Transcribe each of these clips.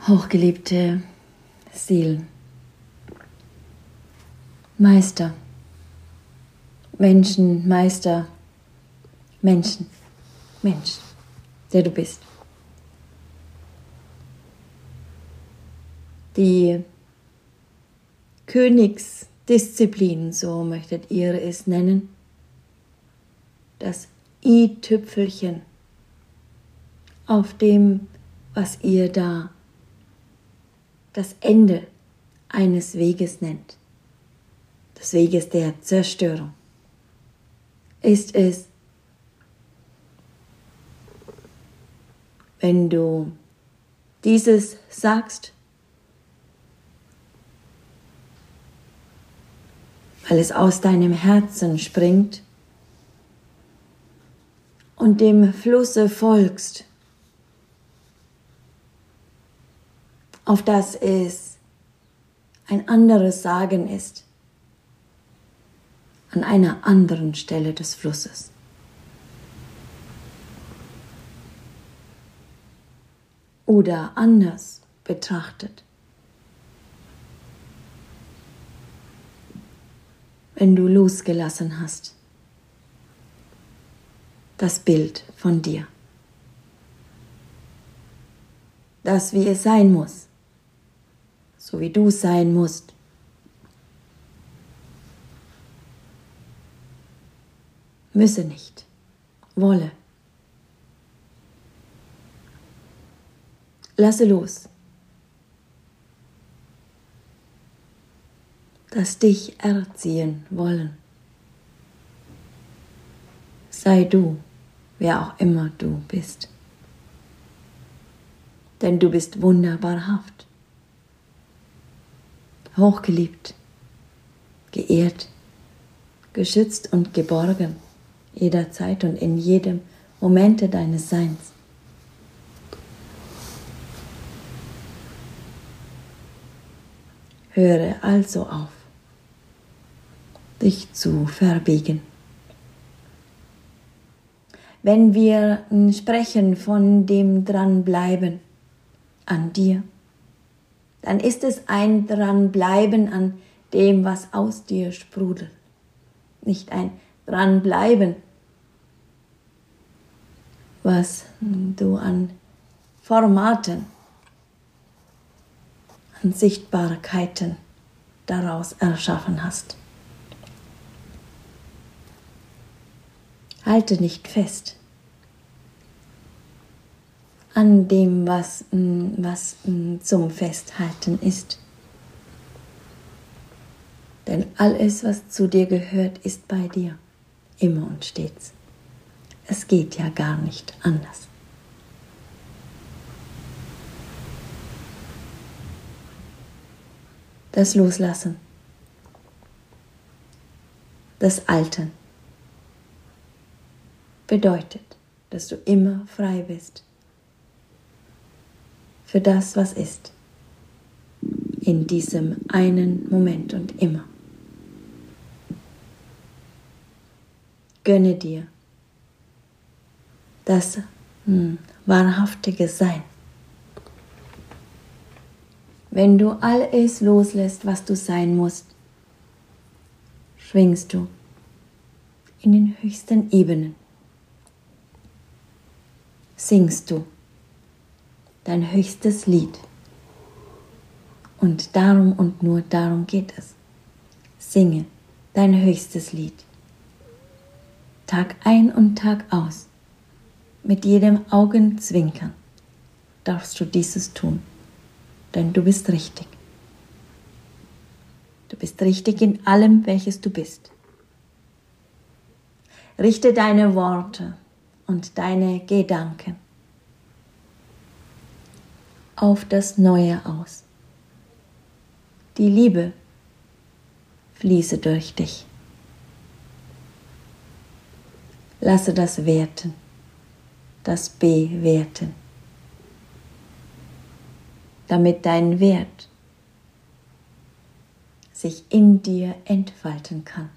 Hochgeliebte Seelen, Meister, Menschen, Meister, Menschen, Mensch, der du bist. Die Königsdisziplin, so möchtet ihr es nennen, das i-Tüpfelchen auf dem, was ihr da das Ende eines Weges nennt, des Weges der Zerstörung, ist es, wenn du dieses sagst, weil es aus deinem Herzen springt und dem Flusse folgst, auf das es ein anderes Sagen ist, an einer anderen Stelle des Flusses. Oder anders betrachtet. Wenn du losgelassen hast, das Bild von dir, das wie es sein muss, so wie du sein musst. Müsse nicht, wolle. Lasse los, das dich erziehen wollen. Sei du, wer auch immer du bist. Denn du bist wunderbarhaft, hochgeliebt, geehrt, geschützt und geborgen, jederzeit und in jedem Momente deines Seins. Höre also auf, dich zu verbiegen. Wenn wir sprechen von dem Dranbleiben an dir, dann ist es ein Dranbleiben an dem, was aus dir sprudelt. Nicht ein Dranbleiben, was du an Formaten, an Sichtbarkeiten daraus erschaffen hast. Halte nicht fest an dem, was zum Festhalten ist. Denn alles, was zu dir gehört, ist bei dir, immer und stets. Es geht ja gar nicht anders. Das Loslassen des Alten bedeutet, dass du immer frei bist für das, was ist, in diesem einen Moment und immer. Gönne dir das wahrhaftige Sein. Wenn du alles loslässt, was du sein musst, schwingst du in den höchsten Ebenen. Singst du dein höchstes Lied. Und darum und nur darum geht es. Singe dein höchstes Lied. Tag ein und Tag aus. Mit jedem Augenzwinkern darfst du dieses tun. Denn du bist richtig. Du bist richtig in allem, welches du bist. Richte deine Worte und deine Gedanken auf das Neue aus. Die Liebe fließe durch dich. Lasse das Werten, das Bewerten, damit dein Wert sich in dir entfalten kann.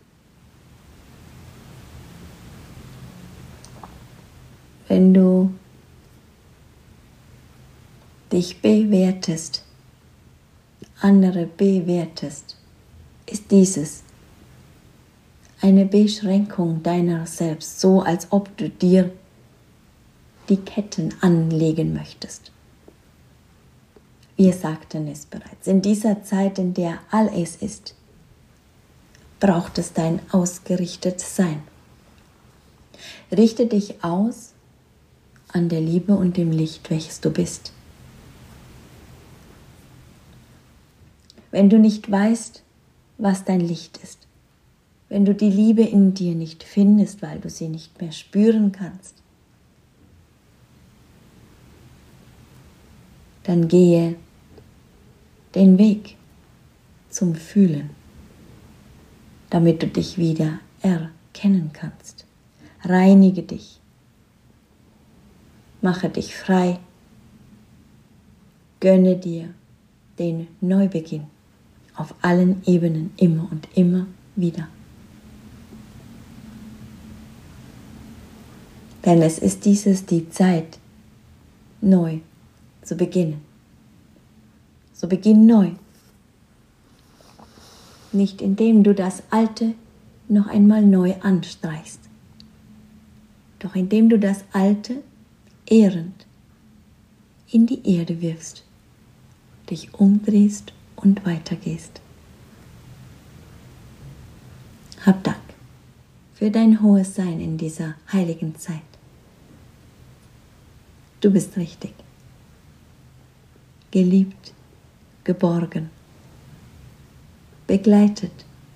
Wenn du dich bewertest, andere bewertest, ist dieses eine Beschränkung deiner selbst, so als ob du dir die Ketten anlegen möchtest. Wir sagten es bereits, in dieser Zeit, in der alles ist, braucht es dein Ausgerichtetsein. Richte dich aus an der Liebe und dem Licht, welches du bist. Wenn du nicht weißt, was dein Licht ist, wenn du die Liebe in dir nicht findest, weil du sie nicht mehr spüren kannst, dann gehe den Weg zum Fühlen, damit du dich wieder erkennen kannst. Reinige dich, mache dich frei, gönne dir den Neubeginn auf allen Ebenen immer und immer wieder. Denn es ist die Zeit, neu zu beginnen. So beginn neu. Nicht indem du das Alte noch einmal neu anstreichst, doch indem du das Alte ehrend in die Erde wirfst, dich umdrehst und weitergehst. Hab Dank für dein hohes Sein in dieser heiligen Zeit. Du bist richtig, geliebt, geborgen, begleitet,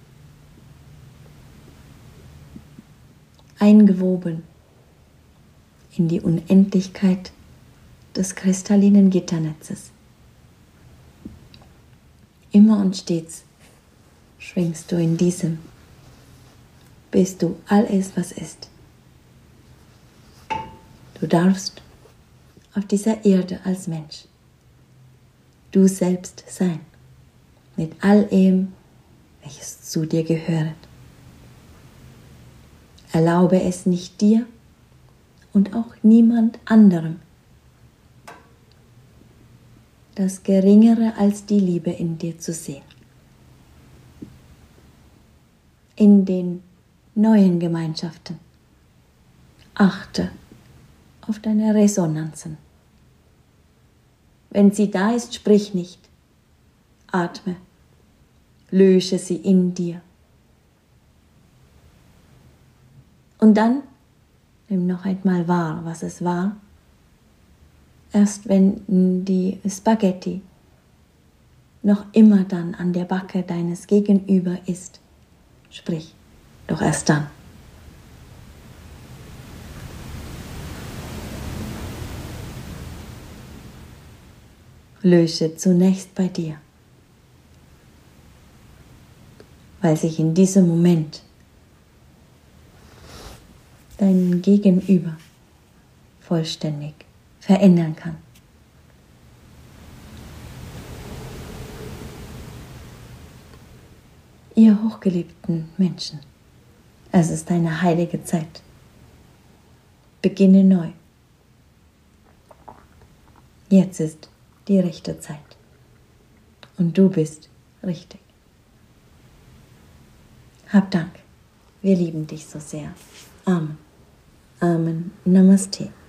eingewoben in die Unendlichkeit des kristallinen Gitternetzes. Immer und stets schwingst du in diesem, bist du alles, was ist. Du darfst auf dieser Erde als Mensch du selbst sein, mit all dem, welches zu dir gehört. Erlaube es nicht dir und auch niemand anderem, das Geringere als die Liebe in dir zu sehen. In den neuen Gemeinschaften achte auf deine Resonanzen. Wenn sie da ist, sprich nicht, atme, lösche sie in dir. Und dann nimm noch einmal wahr, was es war. Erst wenn die Spaghetti noch immer dann an der Backe deines Gegenüber ist, sprich, doch erst dann. Lösche zunächst bei dir, weil sich in diesem Moment dein Gegenüber vollständig verändern kann. Ihr hochgeliebten Menschen, es ist eine heilige Zeit. Beginne neu. Jetzt ist die rechte Zeit. Und du bist richtig. Hab Dank. Wir lieben dich so sehr. Amen. Amen. Namaste.